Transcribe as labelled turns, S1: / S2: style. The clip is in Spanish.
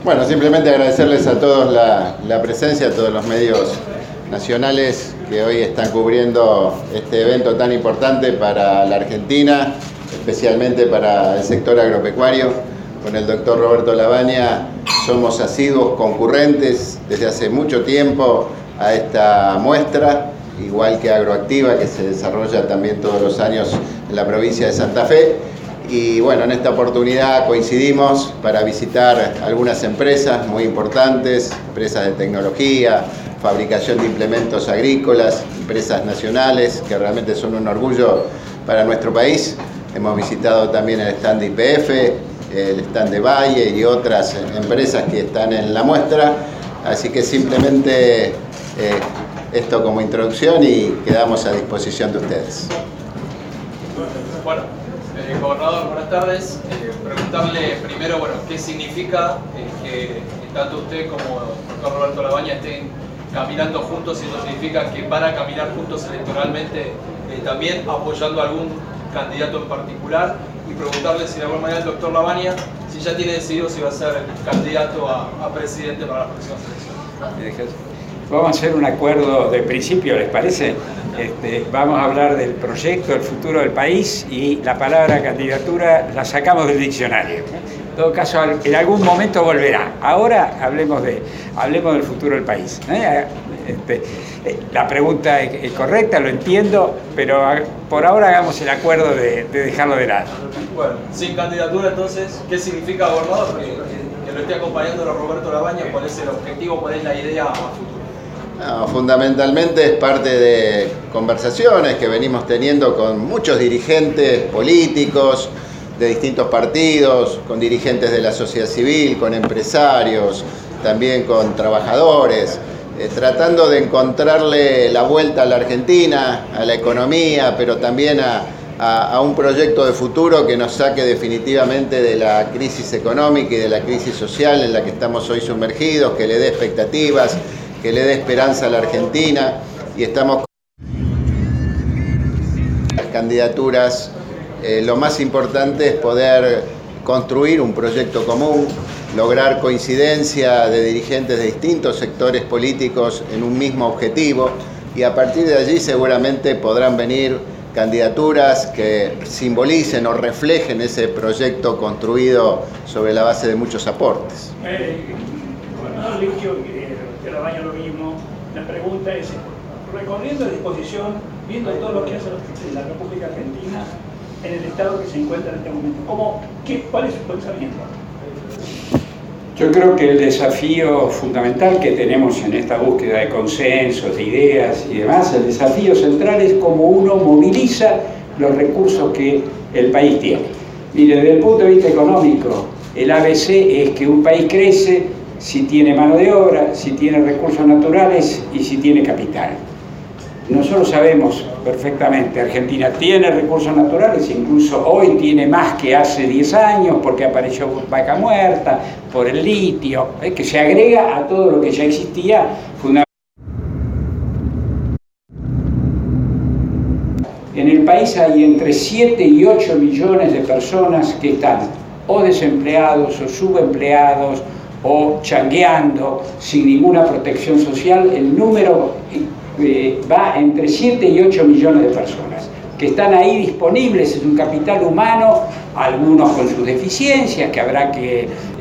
S1: Bueno, simplemente agradecerles a todos la presencia, a todos los medios nacionales que hoy están cubriendo este evento tan importante para la Argentina, especialmente para el sector agropecuario. Con el doctor Roberto Lavagna somos asiduos concurrentes desde hace mucho tiempo a esta muestra, igual que Agroactiva, que se desarrolla también todos los años en la provincia de Santa Fe. Y bueno, en esta oportunidad coincidimos para visitar algunas empresas muy importantes, empresas de tecnología, fabricación de implementos agrícolas, empresas nacionales que realmente son un orgullo para nuestro país. Hemos visitado también el stand de YPF, el stand de Valle y otras empresas que están en la muestra. Así que simplemente esto como introducción y quedamos a disposición de ustedes.
S2: Bueno, gobernador, buenas tardes. Preguntarle primero, bueno, ¿qué significa que tanto usted como el doctor Roberto Lavagna estén caminando juntos? Y eso significa que van a caminar juntos electoralmente, también apoyando a algún candidato en particular, y preguntarle si de alguna manera el doctor Lavagna, si ya tiene decidido si va a ser candidato a presidente para las próximas elecciones.
S3: Vamos a hacer un acuerdo de principio, ¿les parece? Vamos a hablar del proyecto, del futuro del país, y la palabra candidatura la sacamos del diccionario. En todo caso, en algún momento volverá. Ahora hablemos del futuro del país. La pregunta es correcta, lo entiendo, pero por ahora hagamos el acuerdo de dejarlo de lado.
S2: Bueno, sin candidatura entonces, ¿qué significa, gobernador? Que lo esté acompañando a Roberto Lavagna. ¿Cuál es el objetivo, cuál es la idea a futuro?
S1: No, fundamentalmente es parte de conversaciones que venimos teniendo con muchos dirigentes políticos de distintos partidos, con dirigentes de la sociedad civil, con empresarios, también con trabajadores, tratando de encontrarle la vuelta a la Argentina, a la economía, pero también a un proyecto de futuro que nos saque definitivamente de la crisis económica y de la crisis social en la que estamos hoy sumergidos, que le dé expectativas, que le dé esperanza a la Argentina. Y estamos con las candidaturas. Lo más importante es poder construir un proyecto común, lograr coincidencia de dirigentes de distintos sectores políticos en un mismo objetivo, y a partir de allí seguramente podrán venir candidaturas que simbolicen o reflejen ese proyecto construido sobre la base de muchos aportes.
S4: Gobernador Licio, que Lavagna lo mismo, la pregunta es, recorriendo a disposición, viendo todo lo que hace la República Argentina en el estado que se encuentra en este momento, ¿cuál es su pensamiento?
S3: Yo creo que el desafío fundamental que tenemos en esta búsqueda de consensos, de ideas y demás, el desafío central es cómo uno moviliza los recursos que el país tiene. Mire, desde el punto de vista económico, el ABC es que un país crece si tiene mano de obra, si tiene recursos naturales y si tiene capital. Nosotros sabemos perfectamente, Argentina tiene recursos naturales, incluso hoy tiene más que hace 10 años porque apareció Vaca Muerta, por el litio, que se agrega a todo lo que ya existía. En el país hay entre 7 y 8 millones de personas que están o desempleados o subempleados o changueando sin ninguna protección social. El número va entre 7 y 8 millones de personas que están ahí disponibles. Es un capital humano, algunos con sus deficiencias que habrá que